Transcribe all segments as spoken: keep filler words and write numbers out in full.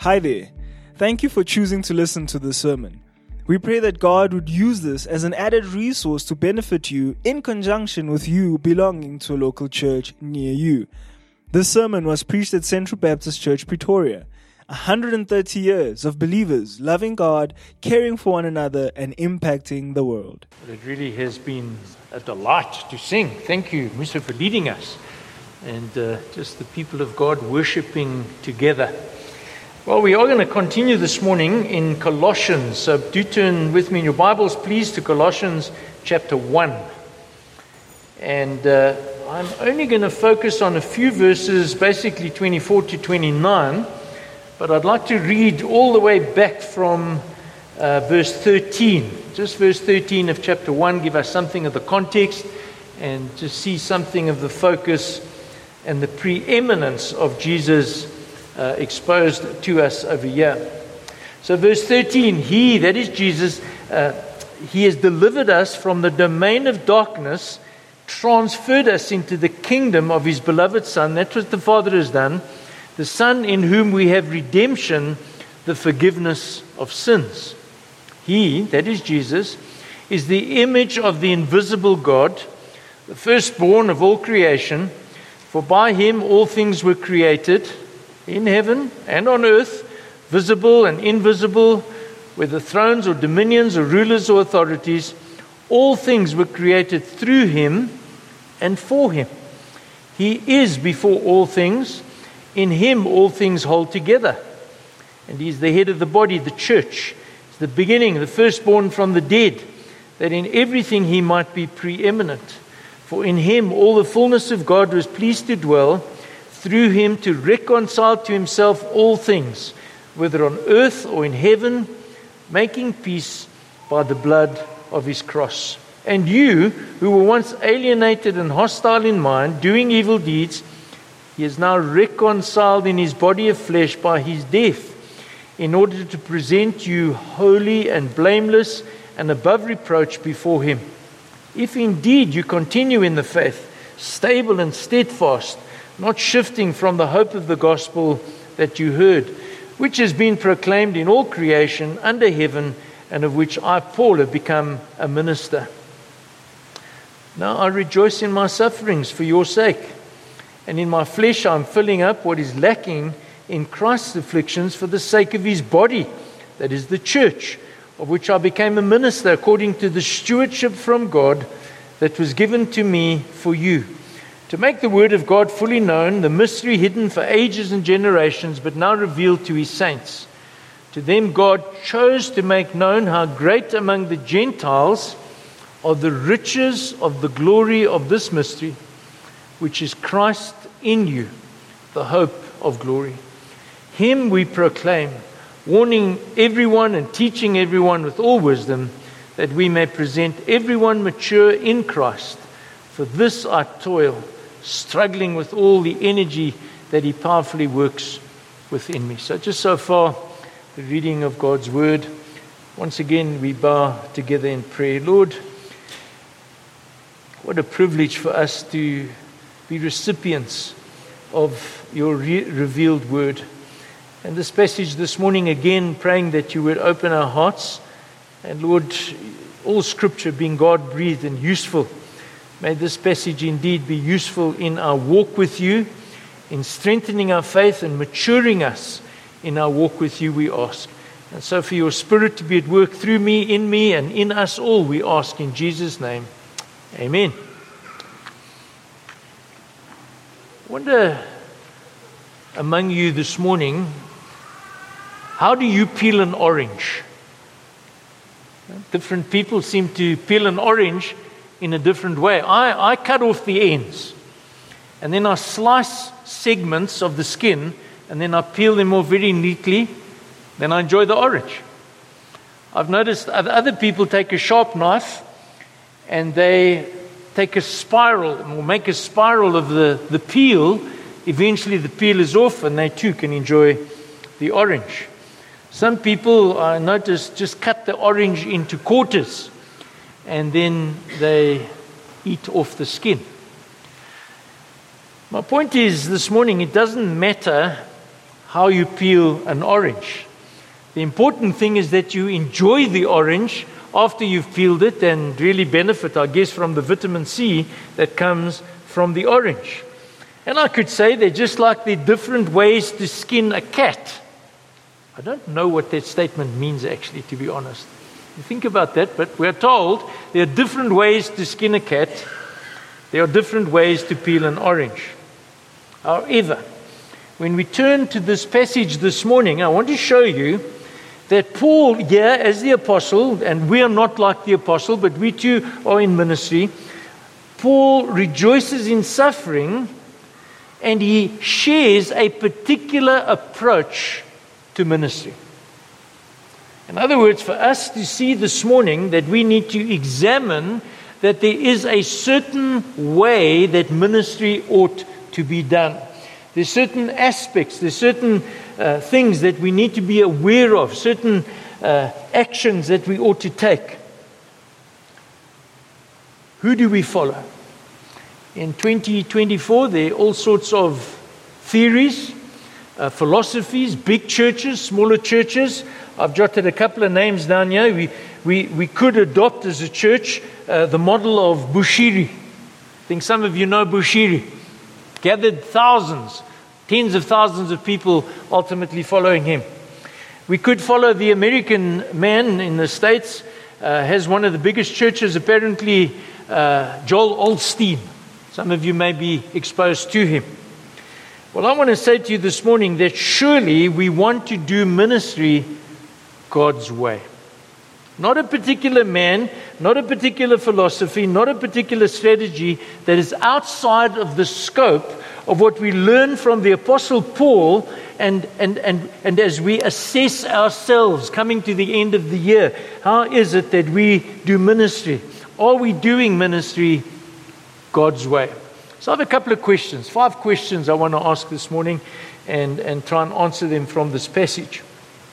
Hi there. Thank you for choosing to listen to this sermon. We pray that God would use this as an added resource to benefit you in conjunction with you belonging to a local church near you. This sermon was preached at Central Baptist Church, Pretoria. one hundred thirty years of believers loving God, caring for one another, and impacting the world. It really has been a delight to sing. Thank you, Musa, for leading us. And uh, just the people of God worshiping together. Well, we are going to continue this morning in Colossians. So do turn with me in your Bibles, please, to Colossians chapter one. And uh, I'm only going to focus on a few verses, basically twenty-four to twenty-nine. But I'd like to read all the way back from uh, verse thirteen. Just verse thirteen of chapter one, give us something of the context and to see something of the focus and the preeminence of Jesus uh, exposed to us over here. So verse thirteen, He, that is Jesus, uh, He has delivered us from the domain of darkness, transferred us into the kingdom of His beloved Son. That's what the Father has done. The Son in whom we have redemption, the forgiveness of sins. He, that is Jesus, is the image of the invisible God, the firstborn of all creation. For by Him all things were created, in heaven and on earth, visible and invisible, whether thrones or dominions or rulers or authorities. All things were created through Him and for Him. He is before all things. In Him all things hold together. And He is the head of the body, the church. It's the beginning, the firstborn from the dead, that in everything He might be preeminent. For in Him all the fullness of God was pleased to dwell, through Him to reconcile to Himself all things, whether on earth or in heaven, making peace by the blood of His cross. And you, who were once alienated and hostile in mind, doing evil deeds, He is now reconciled in His body of flesh by His death, in order to present you holy and blameless and above reproach before Him. If indeed you continue in the faith, stable and steadfast, not shifting from the hope of the gospel that you heard, which has been proclaimed in all creation under heaven, and of which I, Paul, have become a minister. Now I rejoice in my sufferings for your sake. And in my flesh I am filling up what is lacking in Christ's afflictions for the sake of His body, that is the church, of which I became a minister according to the stewardship from God that was given to me for you, to make the word of God fully known, the mystery hidden for ages and generations, but now revealed to His saints. To them God chose to make known how great among the Gentiles are the riches of the glory of this mystery, which is Christ in you, the hope of glory. Him we proclaim, warning everyone and teaching everyone with all wisdom, that we may present everyone mature in Christ. For this I toil, struggling with all the energy that He powerfully works within me. So just so far, the reading of God's Word. Once again, we bow together in prayer. Lord, what a privilege for us to be recipients of your re- revealed word. And this passage this morning, again, praying that you would open our hearts. And Lord, all scripture being God-breathed and useful, may this passage indeed be useful in our walk with you, in strengthening our faith and maturing us in our walk with you, we ask. And so for your Spirit to be at work through me, in me, and in us all, we ask in Jesus' name. Amen. I wonder among you this morning, how do you peel an orange? Different people seem to peel an orange in a different way. I, I cut off the ends, and then I slice segments of the skin, and then I peel them off very neatly. Then I enjoy the orange. I've noticed other people take a sharp knife and they take a spiral or make a spiral of the, the peel. Eventually the peel is off and they too can enjoy the orange. Some people, I noticed, just cut the orange into quarters and then they eat off the skin. My point is this morning, it doesn't matter how you peel an orange. The important thing is that you enjoy the orange after you've peeled it and really benefit, I guess, from the vitamin C that comes from the orange. And I could say they're just like the different ways to skin a cat. I don't know what that statement means, actually, to be honest. You think about that, but we're told there are different ways to skin a cat. There are different ways to peel an orange. However, when we turn to this passage this morning, I want to show you that Paul here, as the apostle, and we are not like the apostle, but we too are in ministry, Paul rejoices in suffering, and he shares a particular approach to ministry. In other words, for us to see this morning that we need to examine that there is a certain way that ministry ought to be done. There's certain aspects, there's certain uh, things that we need to be aware of, certain uh, actions that we ought to take. Who do we follow? In twenty twenty-four, there are all sorts of theories, uh, philosophies, big churches, smaller churches. I've jotted a couple of names down here. We, we, we could adopt as a church uh, the model of Bushiri. I think some of you know Bushiri. Gathered thousands, tens of thousands of people ultimately following him. We could follow the American man in the States, uh, has one of the biggest churches, apparently, uh, Joel Osteen. Some of you may be exposed to him. Well, I want to say to you this morning that surely we want to do ministry God's way. Not a particular man, not a particular philosophy, not a particular strategy that is outside of the scope of what we learn from the Apostle Paul, and, and, and, and as we assess ourselves coming to the end of the year, how is it that we do ministry? Are we doing ministry God's way? So I have a couple of questions, five questions I want to ask this morning and, and try and answer them from this passage.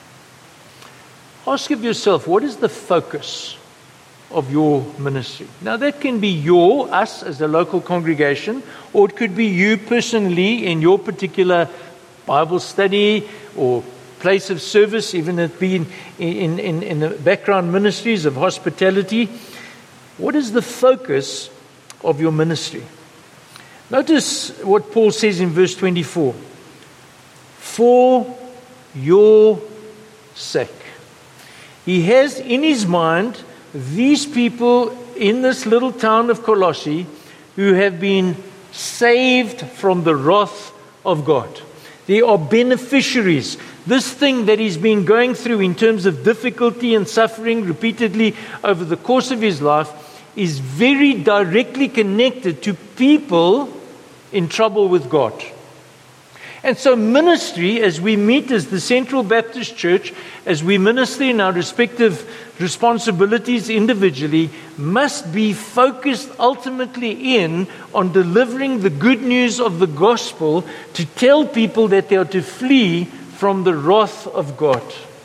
Ask of yourself, what is the focus of your ministry? Now that can be your, us as a local congregation, or it could be you personally in your particular Bible study or place of service, even if it be in, in, in, in the background ministries of hospitality. What is the focus of your ministry? Notice what Paul says in verse twenty-four. For your sake. He has in his mind these people in this little town of Colossae who have been saved from the wrath of God. They are beneficiaries. This thing that he's been going through in terms of difficulty and suffering repeatedly over the course of his life is very directly connected to people in trouble with God. And so ministry, as we meet as the Central Baptist Church, as we minister in our respective responsibilities individually, must be focused ultimately in on delivering the good news of the gospel to tell people that they are to flee from the wrath of God.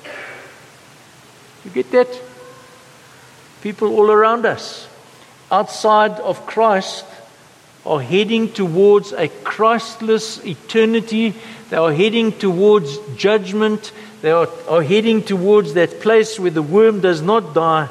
You get that? People all around us, outside of Christ, are heading towards a Christless eternity. They are heading towards judgment. They are, are heading towards that place where the worm does not die.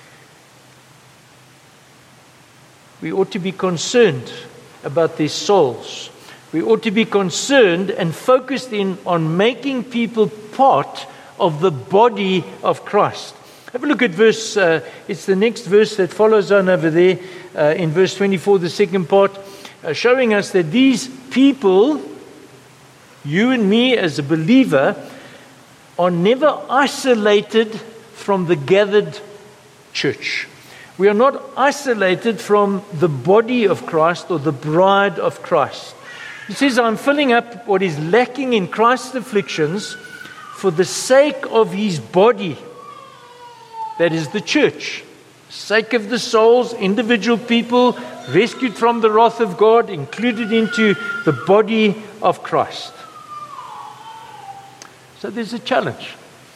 We ought to be concerned about their souls. We ought to be concerned and focused in on making people part of the body of Christ. Have a look at verse, uh, it's the next verse that follows on over there uh, in verse twenty-four, the second part, uh, showing us that these people, you and me as a believer, are never isolated from the gathered church. We are not isolated from the body of Christ or the bride of Christ. He says, I'm filling up what is lacking in Christ's afflictions for the sake of his body. That is the church. Sake of the souls, individual people rescued from the wrath of God, included into the body of Christ. So there's a challenge.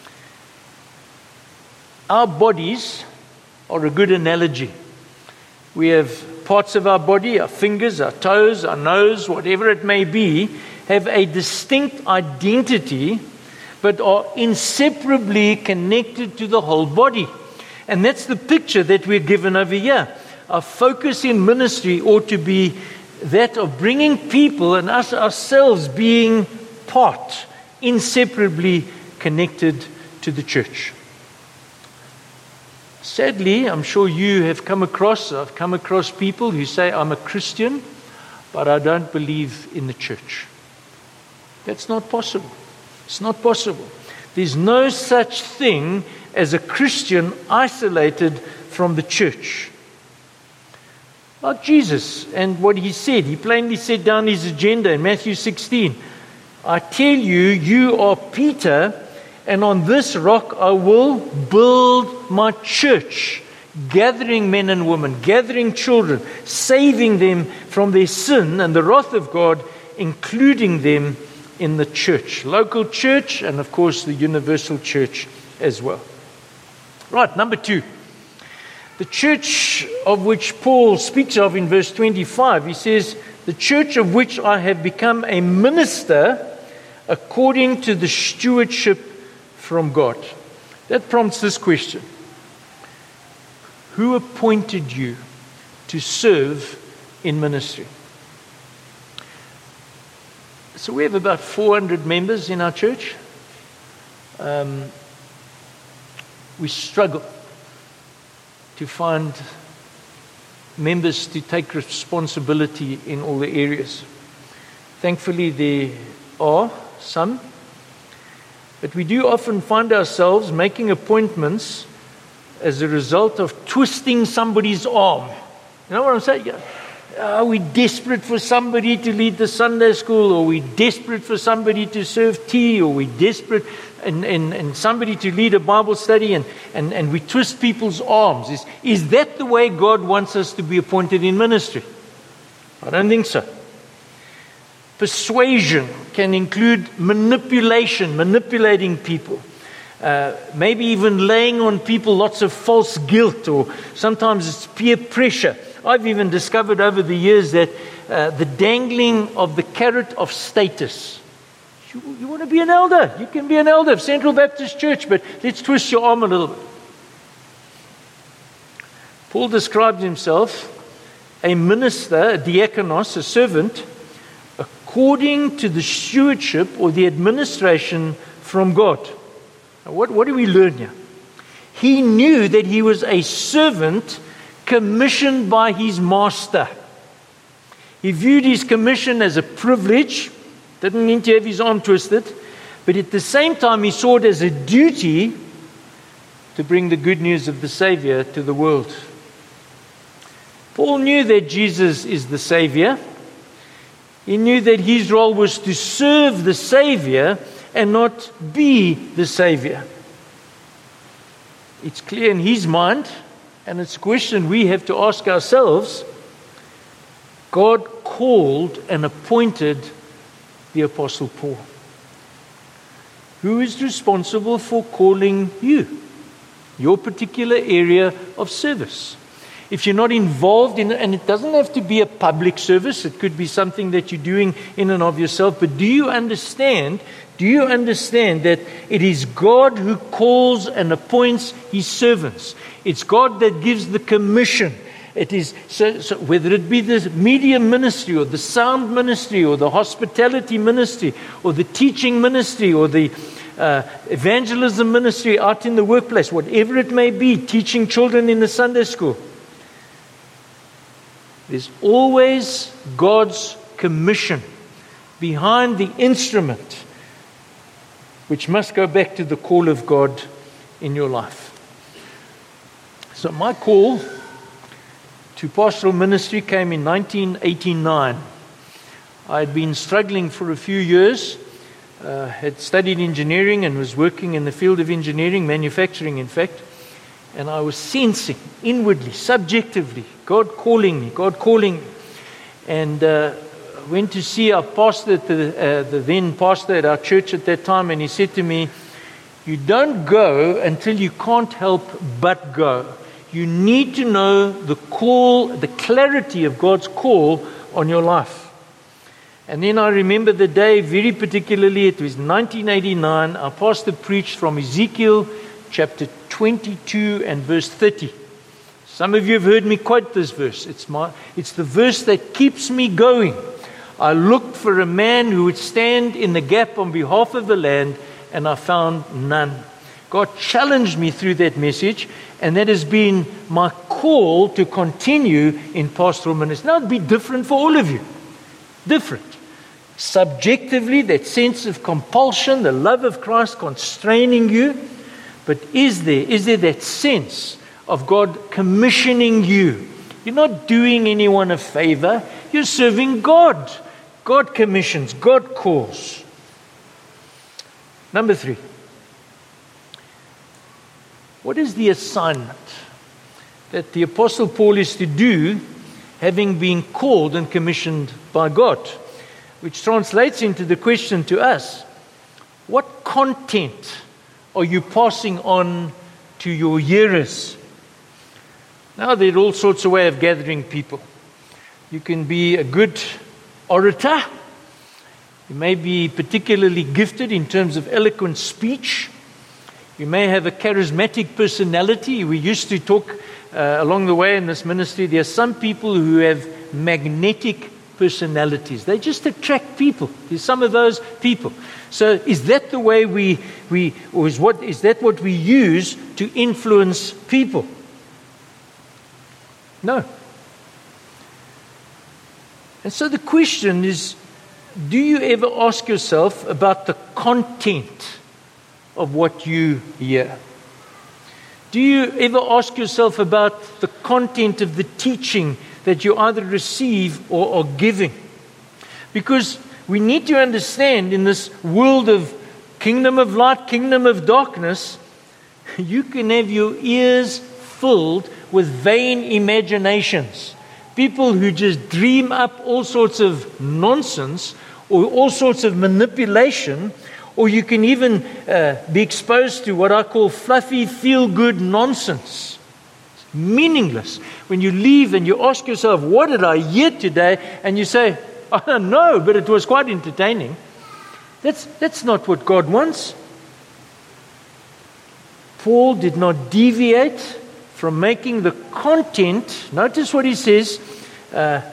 Our bodies are a good analogy. We have parts of our body, our fingers, our toes, our nose, whatever it may be, have a distinct identity, but are inseparably connected to the whole body. And that's the picture that we're given over here. Our focus in ministry ought to be that of bringing people and us ourselves being part, inseparably connected to the church. Sadly, I'm sure you have come across, I've come across people who say, I'm a Christian, but I don't believe in the church. That's not possible. It's not possible. There's no such thing as a Christian isolated from the church. Like Jesus and what he said. He plainly set down his agenda in Matthew sixteen. I tell you, you are Peter, and on this rock I will build my church, gathering men and women, gathering children, saving them from their sin and the wrath of God, including them in the church, local church, and of course the universal church as well. Right, number two. The church of which Paul speaks of in verse twenty-five, he says, the church of which I have become a minister according to the stewardship from God. That prompts this question. Who appointed you to serve in ministry? So we have about four hundred members in our church. Um, we struggle to find members to take responsibility in all the areas. Thankfully, there are some, but we do often find ourselves making appointments as a result of twisting somebody's arm. You know what I'm saying? Yeah. Are we desperate for somebody to lead the Sunday school? Or are we desperate for somebody to serve tea? Or are we desperate and, and, and somebody to lead a Bible study? And, and, and we twist people's arms. Is, is that the way God wants us to be appointed in ministry? I don't think so. Persuasion can include manipulation, manipulating people. Uh, maybe even laying on people lots of false guilt, or sometimes it's peer pressure. I've even discovered over the years that uh, the dangling of the carrot of status. You, you want to be an elder? You can be an elder of Central Baptist Church, but let's twist your arm a little bit. Paul described himself a minister, a diakonos, a servant, according to the stewardship or the administration from God. Now, what, what do we learn here? He knew that he was a servant commissioned by his master. He viewed his commission as a privilege, didn't need to have his arm twisted, but at the same time he saw it as a duty to bring the good news of the Savior to the world. Paul knew that Jesus is the Savior. He knew that his role was to serve the Savior and not be the Savior. It's clear in his mind, and it's a question we have to ask ourselves. God called and appointed the Apostle Paul. Who is responsible for calling you? Your particular area of service. If you're not involved in it, and it doesn't have to be a public service, it could be something that you're doing in and of yourself, but do you understand, do you understand that it is God who calls and appoints his servants? It's God that gives the commission. It is so, so whether it be the media ministry or the sound ministry or the hospitality ministry or the teaching ministry or the uh, evangelism ministry out in the workplace, whatever it may be, teaching children in the Sunday school. There's always God's commission behind the instrument, which must go back to the call of God in your life. So my call to pastoral ministry came in nineteen eighty-nine. I had been struggling for a few years, uh, had studied engineering and was working in the field of engineering, manufacturing in fact, and I was sensing inwardly, subjectively, God calling me, God calling me. And uh, I went to see our pastor, at the, uh, the then pastor at our church at that time, and he said to me, you don't go until you can't help but go. You need to know the call, the clarity of God's call on your life. And then I remember the day very particularly. It was nineteen eighty-nine. Our pastor preached from Ezekiel chapter twenty-two and verse thirty. Some of you have heard me quote this verse. It's my, it's the verse that keeps me going. I looked for a man who would stand in the gap on behalf of the land, and I found none. God challenged me through that message, and that has been my call to continue in pastoral ministry. Now, it'd be different for all of you. Different. Subjectively, that sense of compulsion, the love of Christ constraining you. But is there, is there that sense of God commissioning you? You're not doing anyone a favor. You're serving God. God commissions. God calls. Number three. What is the assignment that the Apostle Paul is to do, having been called and commissioned by God? Which translates into the question to us, what content are you passing on to your hearers? Now, there are all sorts of ways of gathering people. You can be a good orator. You may be particularly gifted in terms of eloquent speech. You may have a charismatic personality. We used to talk uh, along the way in this ministry. There are some people who have magnetic personalities. They just attract people. There's some of those people. So is that the way we, we or is, what, is that what we use to influence people? No. And so the question is, do you ever ask yourself about the content of what you hear? Do you ever ask yourself about the content of the teaching that you either receive or are giving? Because we need to understand, in this world of kingdom of light, kingdom of darkness, you can have your ears filled with vain imaginations. People who just dream up all sorts of nonsense or all sorts of manipulation, or you can even uh, be exposed to what I call fluffy, feel-good nonsense. It's meaningless. When you leave and you ask yourself, what did I hear today? And you say, I don't know, but it was quite entertaining. That's, that's not what God wants. Paul did not deviate from making the content, notice what he says, uh,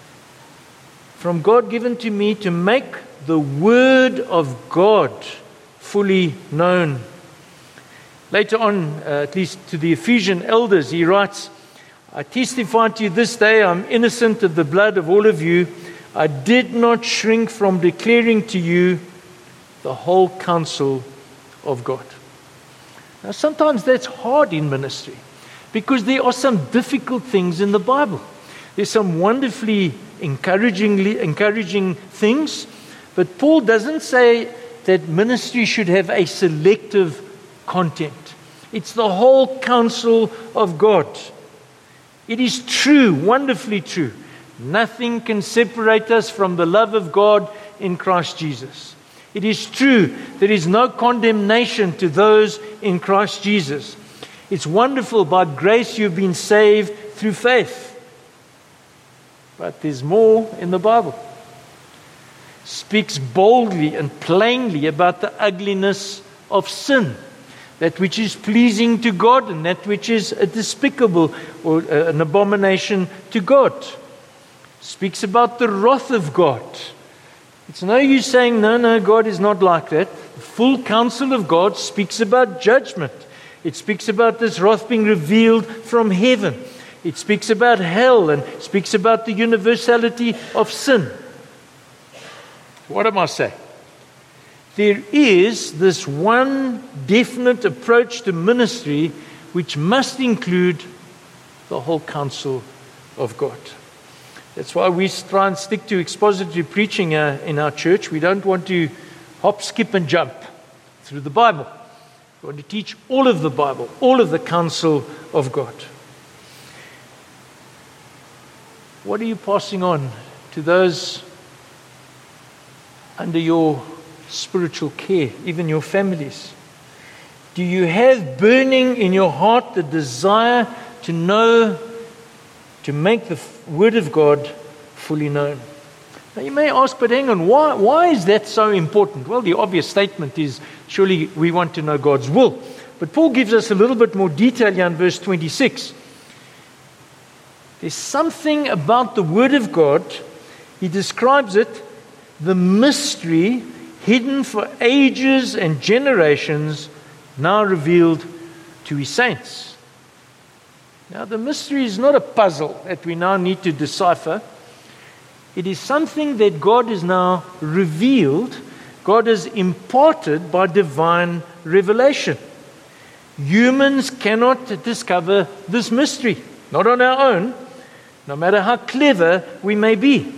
from God given to me to make the word of God fully known. Later on, uh, at least to the Ephesian elders, he writes, I testify to you this day, I'm innocent of the blood of all of you. I did not shrink from declaring to you the whole counsel of God. Now, sometimes that's hard in ministry, because there are some difficult things in the Bible. There's some wonderfully encouragingly encouraging things, but Paul doesn't say that ministry should have a selective content. It's the whole counsel of God. It is true, wonderfully true. Nothing can separate us from the love of God in Christ Jesus. It is true, there is no condemnation to those in Christ Jesus. It's wonderful, by grace you've been saved through faith. But there's more in the Bible. It speaks boldly and plainly about the ugliness of sin, that which is pleasing to God and that which is a despicable or an abomination to God. It speaks about the wrath of God. It's no use saying, no, no, God is not like that. The full counsel of God speaks about judgment. It speaks about this wrath being revealed from heaven. It speaks about hell and speaks about the universality of sin. What am I saying? There is this one definite approach to ministry which must include the whole counsel of God. That's why we try and stick to expository preaching uh, in our church. We don't want to hop, skip, and jump through the Bible. We want to teach all of the Bible, all of the counsel of God. What are you passing on to those under your spiritual care, even your families? Do you have burning in your heart the desire to know, to make the Word of God fully known? Now you may ask, but hang on, why, why is that so important? Well, the obvious statement is, surely we want to know God's will. But Paul gives us a little bit more detail here in verse twenty-six. There's something about the Word of God. He describes it, the mystery hidden for ages and generations, now revealed to His saints. Now, the mystery is not a puzzle that we now need to decipher. It is something that God has now revealed, God has imparted by divine revelation. Humans cannot discover this mystery, not on our own, no matter how clever we may be.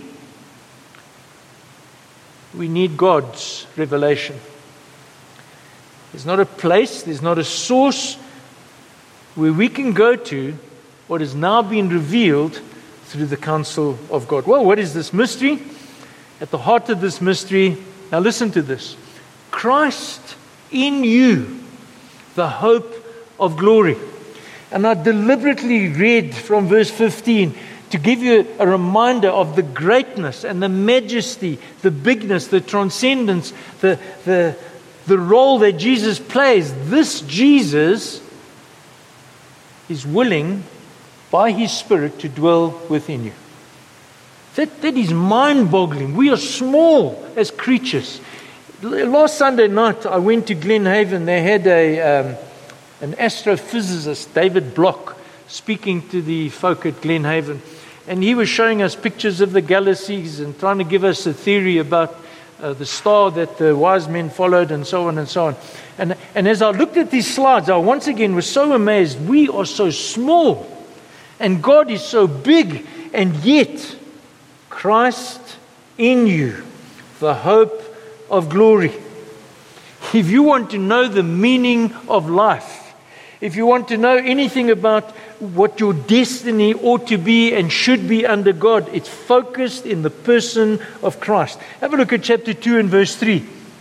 We need God's revelation. There's not a place, there's not a source where we can go to what has now been revealed through the counsel of God. Well, what is this mystery? At the heart of this mystery, now listen to this. Christ in you, the hope of glory. And I deliberately read from verse fifteen to give you a reminder of the greatness and the majesty, the bigness, the transcendence, the, the, the role that Jesus plays. This Jesus is willing by His Spirit to dwell within you. That, that is mind-boggling. We are small as creatures. Last Sunday night, I went to Glenhaven. They had a um, an astrophysicist, David Block, speaking to the folk at Glenhaven. And he was showing us pictures of the galaxies and trying to give us a theory about uh, the star that the wise men followed and so on and so on. And, and as I looked at these slides, I once again was so amazed. We are so small and God is so big, and yet Christ in you, the hope of glory. If you want to know the meaning of life, if you want to know anything about what your destiny ought to be and should be under God, it's focused in the person of Christ. Have a look at chapter two and verse three.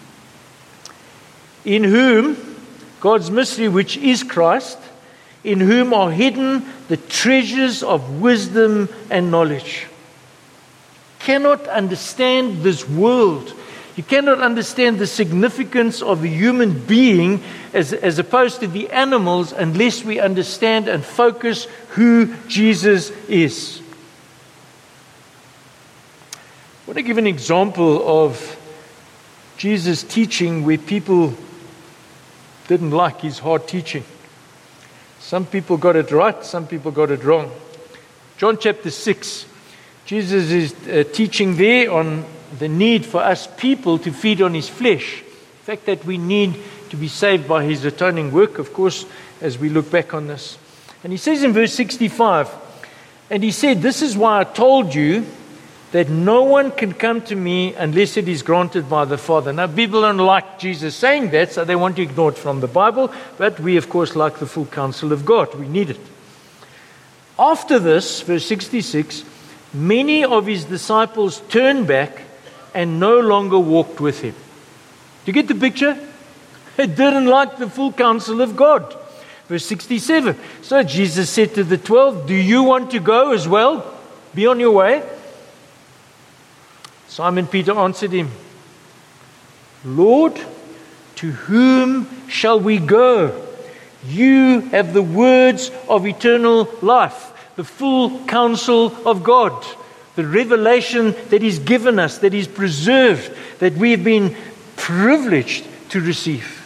In whom, God's mystery, which is Christ, in whom are hidden the treasures of wisdom and knowledge. Cannot understand this world. You cannot understand the significance of the human being as, as opposed to the animals unless we understand and focus who Jesus is. I want to give an example of Jesus' teaching where people didn't like His hard teaching. Some people got it right, some people got it wrong. John chapter six, Jesus is uh, teaching there on the need for us people to feed on His flesh. The fact that we need to be saved by His atoning work, of course, as we look back on this. And He says in verse sixty-five, and He said, this is why I told you that no one can come to me unless it is granted by the Father. Now, people don't like Jesus saying that, so they want to ignore it from the Bible, but we, of course, like the full counsel of God. We need it. After this, verse sixty-six, many of His disciples turned back and no longer walked with Him. Do you get the picture? They didn't like the full counsel of God. Verse sixty-seven. So Jesus said to the twelve, do you want to go as well? Be on your way. Simon Peter answered Him, Lord, to whom shall we go? You have the words of eternal life, the full counsel of God. The revelation that He's given us, that He's preserved, that we have been privileged to receive.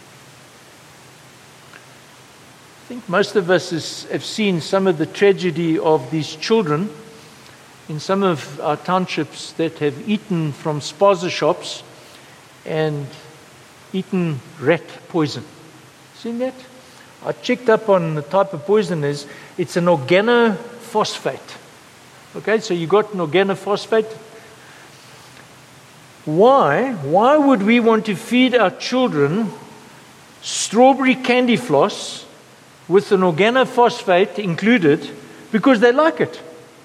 I think most of us has, have seen some of the tragedy of these children in some of our townships that have eaten from spaza shops and eaten rat poison. Seen that? I checked up on the type of poison is. It's an organophosphate. Okay, so you got an organophosphate. Why? Why would we want to feed our children strawberry candy floss with an organophosphate included because they like it?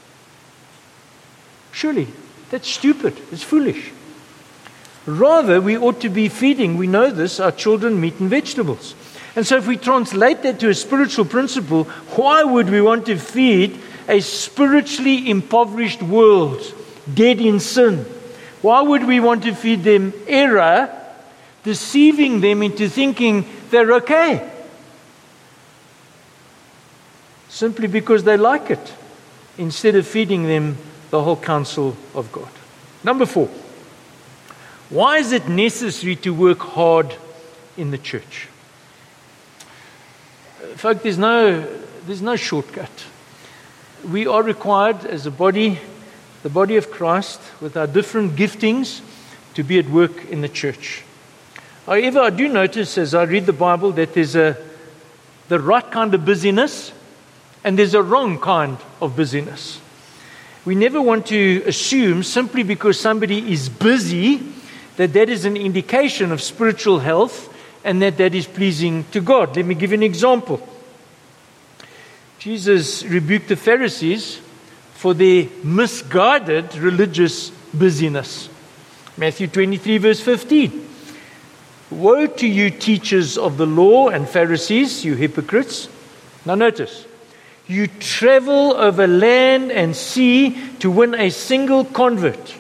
Surely, that's stupid. It's foolish. Rather, we ought to be feeding, we know this, our children meat and vegetables. And so if we translate that to a spiritual principle, why would we want to feed a spiritually impoverished world dead in sin. Why would we want to feed them error, deceiving them into thinking they're okay? Simply because they like it, instead of feeding them the whole counsel of God. Number four, why is it necessary to work hard in the church? Folk, there's no, there's no shortcut. We are required as a body, the body of Christ, with our different giftings, to be at work in the church. However, I do notice as I read the Bible that there's a the right kind of busyness and there's a wrong kind of busyness. We never want to assume simply because somebody is busy that that is an indication of spiritual health and that that is pleasing to God. Let me give you an example. Jesus rebuked the Pharisees for their misguided religious busyness. Matthew twenty-three verse fifteen. Woe to you, teachers of the law and Pharisees, you hypocrites. Now notice, you travel over land and sea to win a single convert.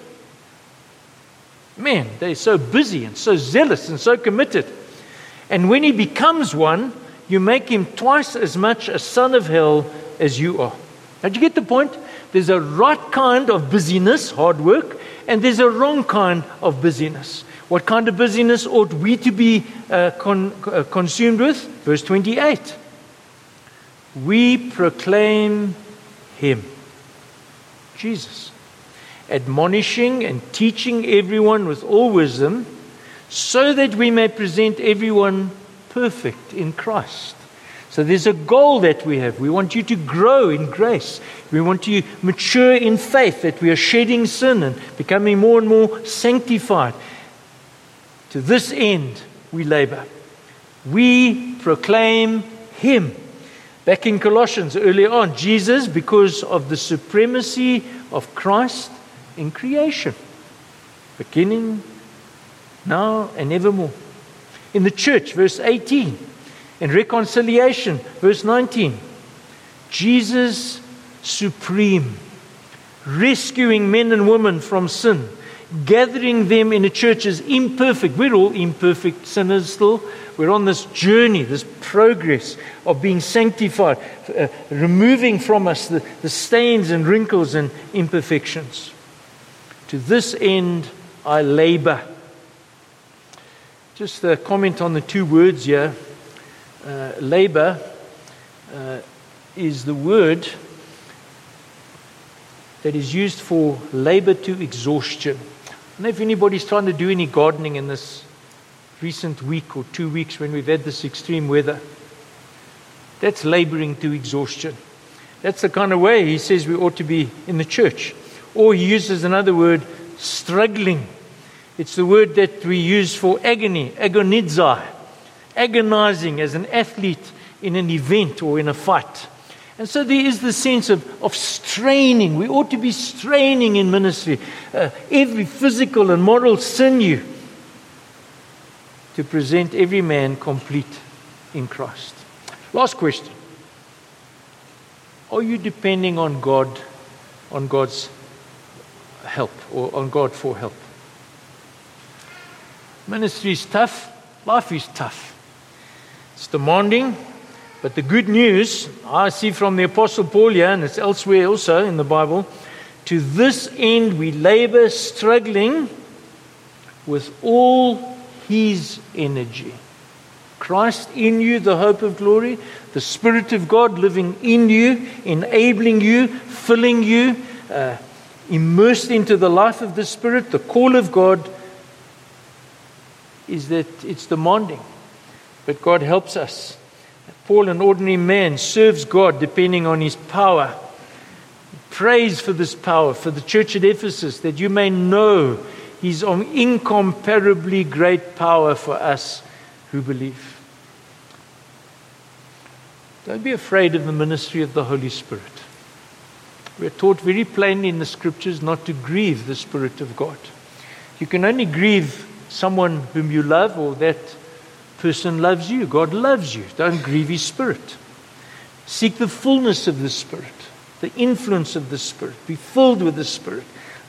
Man, they're so busy and so zealous and so committed. And when he becomes one, you make him twice as much a son of hell as you are. Did you get the point? There's a right kind of busyness, hard work, and there's a wrong kind of busyness. What kind of busyness ought we to be uh, con- uh, consumed with? Verse twenty-eight. We proclaim Him, Jesus, admonishing and teaching everyone with all wisdom, so that we may present everyone perfect in Christ. So there's a goal that we have. We want you to grow in grace. We want you to mature in faith, that we are shedding sin and becoming more and more sanctified. To this end, we labor. We proclaim Him. Back in Colossians, earlier on, Jesus, because of the supremacy of Christ in creation, beginning, now, and evermore. In the church, verse eighteen. In reconciliation, verse nineteen. Jesus supreme, rescuing men and women from sin, gathering them in a church as imperfect. We're all imperfect sinners still. We're on this journey, this progress of being sanctified, uh, removing from us the, the stains and wrinkles and imperfections. To this end, I labor. Just a comment on the two words here. Uh, labor uh, is the word that is used for labor to exhaustion. I don't know if anybody's trying to do any gardening in this recent week or two weeks when we've had this extreme weather. That's laboring to exhaustion. That's the kind of way he says we ought to be in the church. Or he uses another word, struggling. It's the word that we use for agony, agonizai, agonizing as an athlete in an event or in a fight. And so there is the sense of, of straining. We ought to be straining in ministry. Uh, every physical and moral sinew to present every man complete in Christ. Last question. Are you depending on God, on God's help, or on God for help? Ministry is tough. Life is tough. It's demanding. But the good news, I see from the Apostle Paul here, and it's elsewhere also in the Bible, to this end we labor, struggling with all His energy. Christ in you, the hope of glory, the Spirit of God living in you, enabling you, filling you, uh, immersed into the life of the Spirit. The call of God is that it's demanding, but God helps us. Paul, an ordinary man, serves God depending on his power. Prays for this power, for the church at Ephesus, that you may know His incomparably great power for us who believe. Don't be afraid of the ministry of the Holy Spirit. We are taught very plainly in the Scriptures not to grieve the Spirit of God. You can only grieve someone whom you love, or that person loves you. God loves you. Don't grieve His Spirit. Seek the fullness of the Spirit, the influence of the Spirit. Be filled with the Spirit.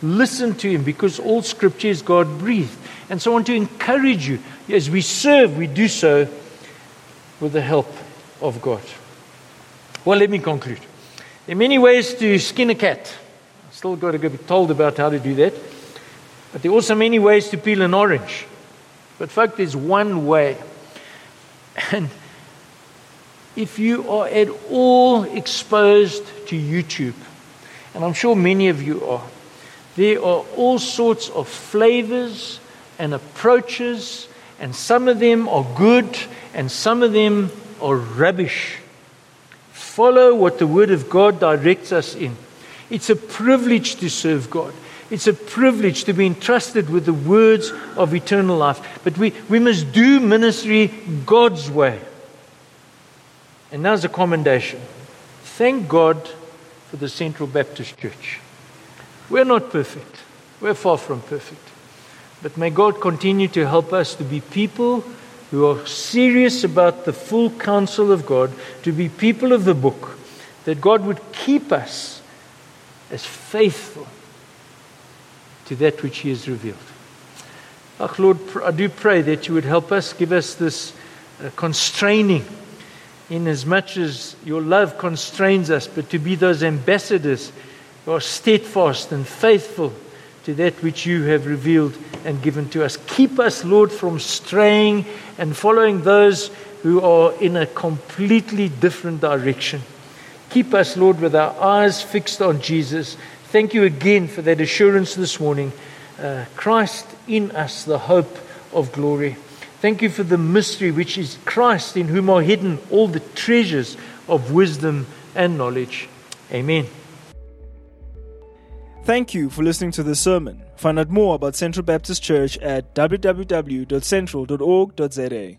Listen to him, because all scripture is God-breathed. And so I want to encourage you, as we serve, we do so with the help of God. Well, let me conclude. There are many ways to skin a cat. I've still got to be told about how to do that. But there are also many ways to peel an orange. But folks, there's one way. And if you are at all exposed to YouTube, and I'm sure many of you are, there are all sorts of flavors and approaches, and some of them are good, and some of them are rubbish. Follow what the Word of God directs us in. It's a privilege to serve God. It's a privilege to be entrusted with the words of eternal life. But we, we must do ministry God's way. And now's a commendation. Thank God for the Central Baptist Church. We're not perfect. We're far from perfect. But may God continue to help us to be people who are serious about the full counsel of God, to be people of the book, that God would keep us as faithful to that which He has revealed. Oh, Lord, I do pray that You would help us, give us this uh, constraining, in as much as Your love constrains us, but to be those ambassadors who are steadfast and faithful to that which You have revealed and given to us. Keep us, Lord, from straying and following those who are in a completely different direction. Keep us, Lord, with our eyes fixed on Jesus. Thank You again for that assurance this morning. Uh, Christ in us, the hope of glory. Thank You for the mystery which is Christ, in whom are hidden all the treasures of wisdom and knowledge. Amen. Thank you for listening to this sermon. Find out more about Central Baptist Church at w w w dot central dot org dot z a.